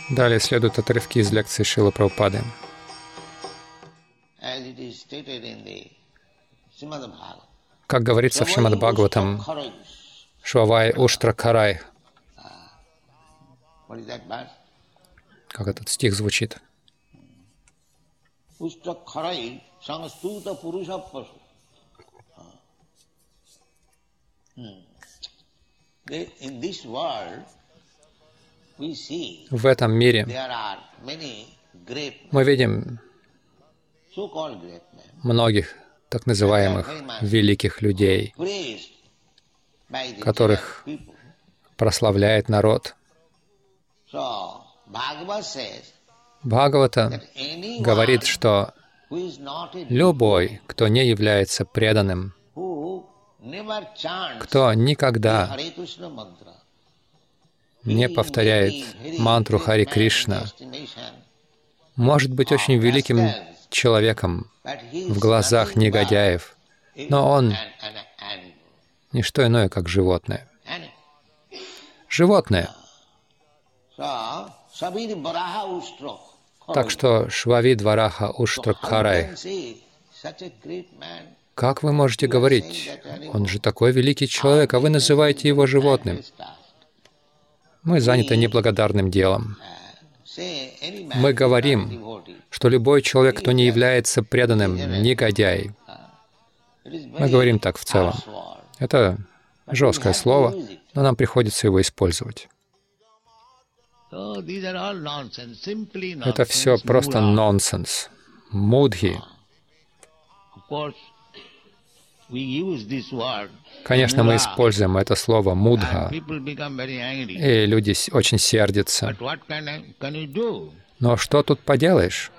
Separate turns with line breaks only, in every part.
Далее следуют отрывки из лекции Шрилы Прабхупады. Как говорится в Шримад Бхагаватам, Швавай Уштра Карай. Как этот стих звучит? В этом мире мы видим многих так называемых великих людей, которых прославляет народ. Бхагавата говорит, что любой, кто не является преданным, кто никогда не повторяет мантру Хари Кришна, может быть очень великим человеком в глазах негодяев, но он не что иное, как животное. Животное. Так что Швавид Вараха Уштра Карай. Как вы можете говорить? Он же такой великий человек, а вы называете его животным. Мы заняты неблагодарным делом. Мы говорим, что любой человек, кто не является преданным, негодяй. Мы говорим так в целом. Это жесткое слово, но нам приходится его использовать. Это все просто нонсенс. Мудхи. Конечно, мы используем это слово «мудха», и люди очень сердятся. Но что тут поделаешь?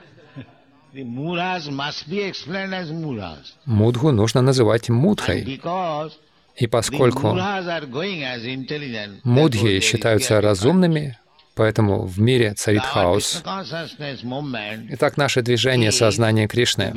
Мудху нужно называть мудхой. И поскольку мудхи считаются разумными, поэтому в мире царит хаос. Итак, наше движение сознания Кришны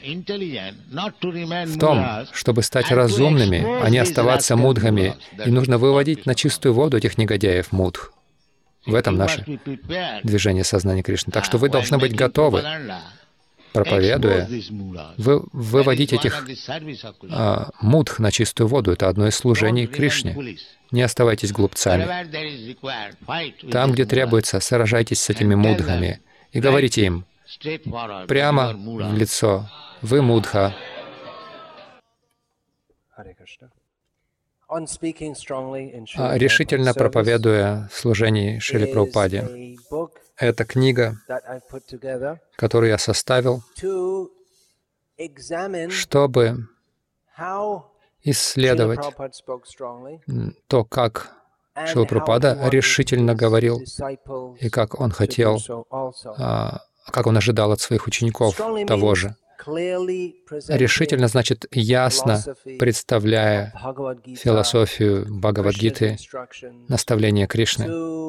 в том, чтобы стать разумными, а не оставаться мудхами, и нужно выводить на чистую воду этих негодяев мудх. В этом наше движение сознания Кришны. Так что вы должны быть готовы, проповедуя, выводить этих мудх на чистую воду. Это одно из служений Кришне. Не оставайтесь глупцами. Там, где требуется, сражайтесь с этими мудхами и говорите им прямо в лицо: «Вы мудха». Решительно проповедуя в служении Шриле Прабхупаде. Это книга, которую я составил, чтобы исследовать то, как Шрила Прабхупада решительно говорил, и как он хотел, как он ожидал от своих учеников того же. Решительно значит ясно представляя философию Бхагавад-гиты, наставления Кришны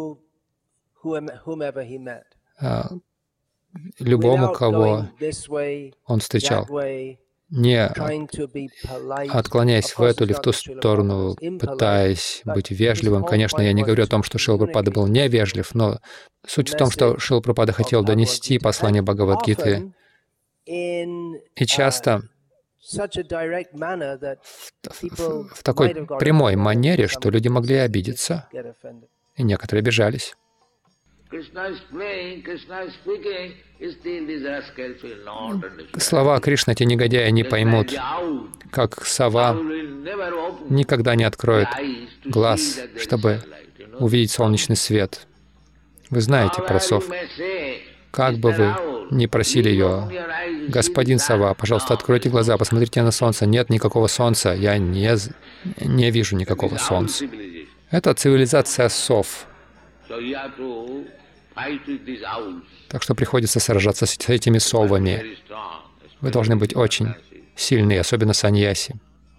любому, кого он встречал, не отклоняясь в эту или в ту сторону, пытаясь быть вежливым. Конечно, я не говорю о том, что Шрила Прабхупада был невежлив, но суть в том, что Шрила Прабхупада хотел донести послание Бхагавад-гиты, и часто в такой прямой манере, что люди могли обидеться, и некоторые обижались. Слова Кришны эти негодяи не поймут, как сова никогда не откроет глаз, чтобы увидеть солнечный свет. Вы знаете про сов. Как бы вы ни просили ее: «Господин сова, пожалуйста, откройте глаза, посмотрите на солнце». Нет никакого солнца, я не вижу никакого солнца. Это цивилизация сов. Так что приходится сражаться с этими совами. Вы должны быть очень сильны, особенно саньяси.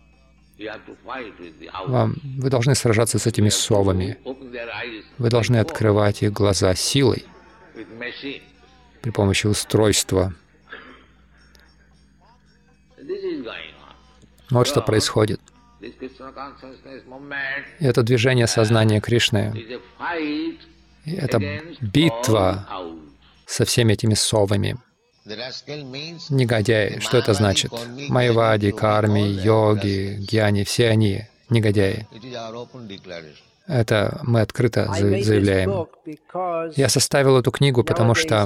Вы должны сражаться с этими совами. Вы должны открывать их глаза силой при помощи устройства. Вот что происходит. Это движение сознания Кришны Это битва со всеми этими совами. Негодяи. Что это значит? Майявади, карми, йоги, гьяни, все они негодяи. Это мы открыто заявляем. Я составил эту книгу, потому что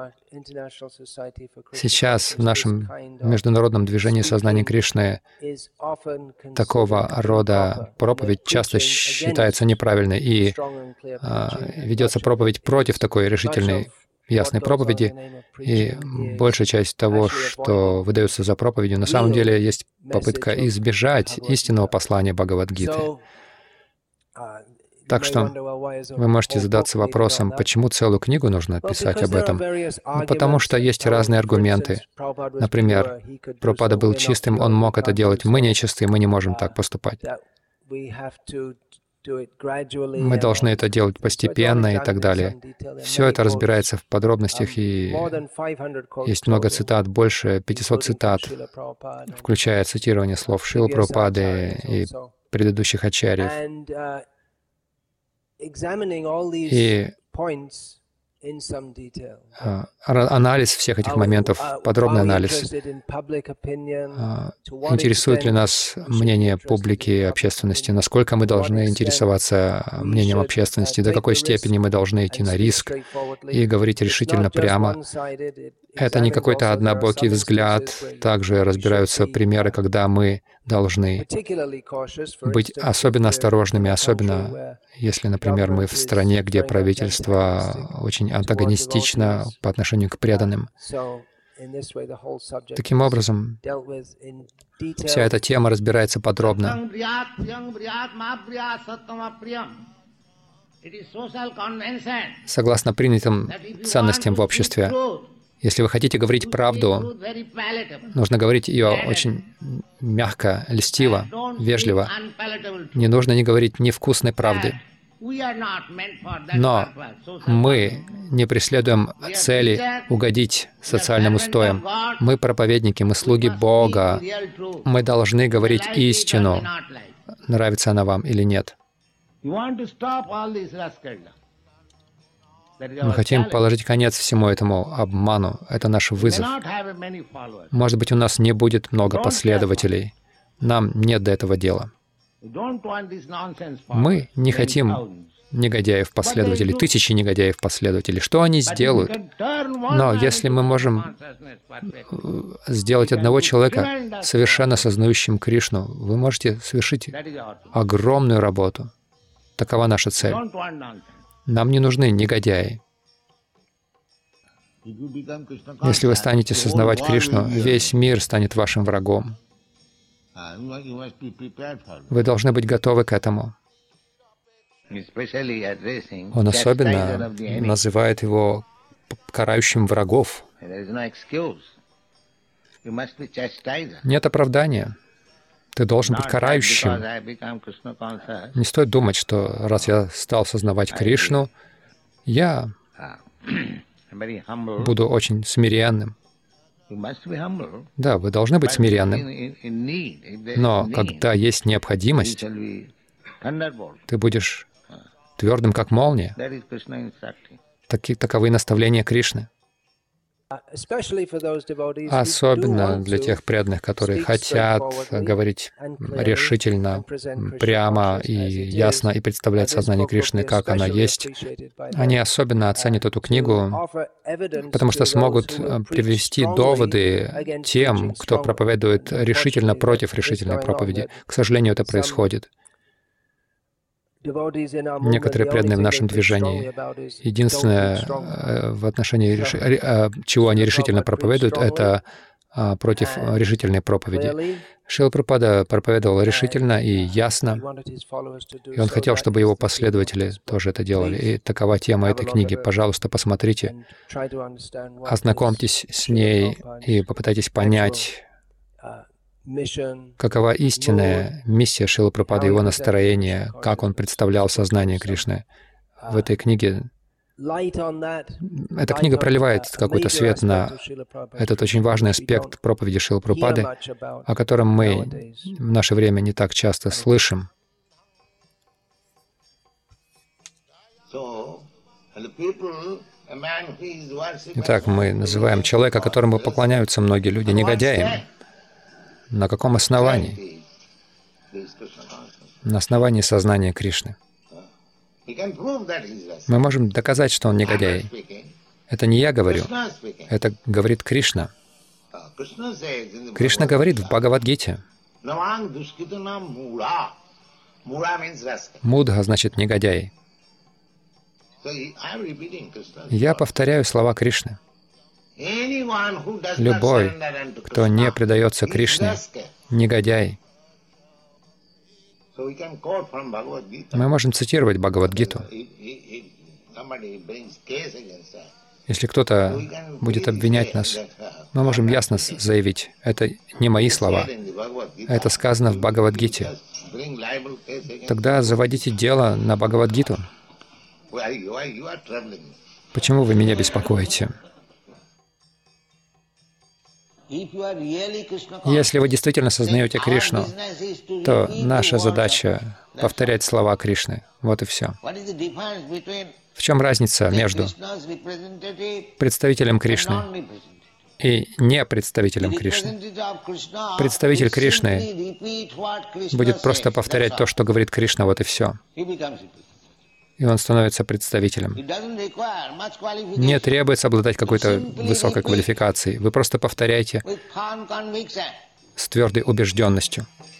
сейчас в нашем международном движении сознания Кришны такого рода проповедь часто считается неправильной, и ведется проповедь против такой решительной, ясной проповеди, и большая часть того, что выдается за проповедью, на самом деле есть попытка избежать истинного послания Бхагавад-гиты. Так что вы можете задаться вопросом, почему целую книгу нужно писать об этом? Ну, потому что есть разные аргументы. Например, Прабхупада был чистым, он мог это делать. Мы нечистые, мы не можем так поступать. Мы должны это делать постепенно и так далее. Все это разбирается в подробностях, и есть много цитат, больше 500 цитат, включая цитирование слов Шрилы Прабхупады и предыдущих ачарьев. И анализ всех этих моментов, подробный анализ. Интересует ли нас мнение публики и общественности? Насколько мы должны интересоваться мнением общественности? До какой степени мы должны идти на риск и говорить решительно прямо? Это не какой-то однобокий взгляд. Также разбираются примеры, когда мы должны быть особенно осторожными, особенно если, например, мы в стране, где правительство очень антагонистично по отношению к преданным. Таким образом, вся эта тема разбирается подробно. Согласно принятым ценностям в обществе. Если вы хотите говорить правду, нужно говорить ее очень мягко, льстиво, вежливо. Не нужно не говорить невкусной правды. Но мы не преследуем цели угодить социальным устоям. Мы проповедники, мы слуги Бога. Мы должны говорить истину, нравится она вам или нет. Мы хотим положить конец всему этому обману. Это наш вызов. Может быть, у нас не будет много последователей. Нам нет до этого дела. Мы не хотим негодяев-последователей, тысячи негодяев-последователей. Что они сделают? Но если мы можем сделать одного человека совершенно сознающим Кришну, вы можете совершить огромную работу. Такова наша цель. Нам не нужны негодяи. Если вы станете сознавать Кришну, весь мир станет вашим врагом. Вы должны быть готовы к этому. Он особенно называет его карающим врагов. Нет оправдания. Ты должен быть карающим. Не стоит думать, что раз я стал сознавать Кришну, я буду очень смиренным. Да, вы должны быть смиренным. Но когда есть необходимость, ты будешь твердым, как молния. Таковы наставления Кришны. Особенно для тех преданных, которые хотят говорить решительно, прямо и ясно и представлять сознание Кришны, как оно есть. Они особенно оценят эту книгу, потому что смогут привести доводы тем, кто проповедует решительно против решительной проповеди. К сожалению, это происходит. Некоторые преданные в нашем движении, единственное, в отношении чего они решительно проповедуют, это против решительной проповеди. Шрила Прабхупада проповедовал решительно и ясно, и он хотел, чтобы его последователи тоже это делали. И такова тема этой книги. Пожалуйста, посмотрите, ознакомьтесь с ней и попытайтесь понять, какова истинная миссия Шрилы Прабхупады, его настроение, как он представлял сознание Кришны. В этой книге эта книга проливает какой-то свет на этот очень важный аспект проповеди Шрилы Прабхупады, о котором мы в наше время не так часто слышим. Итак, мы называем человека, которому поклоняются многие люди, негодяем. На каком основании? На основании сознания Кришны. Мы можем доказать, что он негодяй. Это не я говорю, это говорит Кришна. Кришна говорит в Бхагавад-гите. Мудха значит негодяй. Я повторяю слова Кришны. Любой, кто не предается Кришне, негодяй. Мы можем цитировать Бхагавад-гиту. Если кто-то будет обвинять нас, мы можем ясно заявить, это не мои слова, это сказано в Бхагавад-гите. Тогда заводите дело на Бхагавад-гиту. Почему вы меня беспокоите? Если вы действительно сознаете Кришну, то наша задача — повторять слова Кришны. Вот и все. В чем разница между представителем Кришны и не представителем Кришны? Представитель Кришны будет просто повторять то, что говорит Кришна, вот и все. И он становится представителем. Не требуется обладать какой-то высокой квалификацией. Вы просто повторяйте с твердой убежденностью.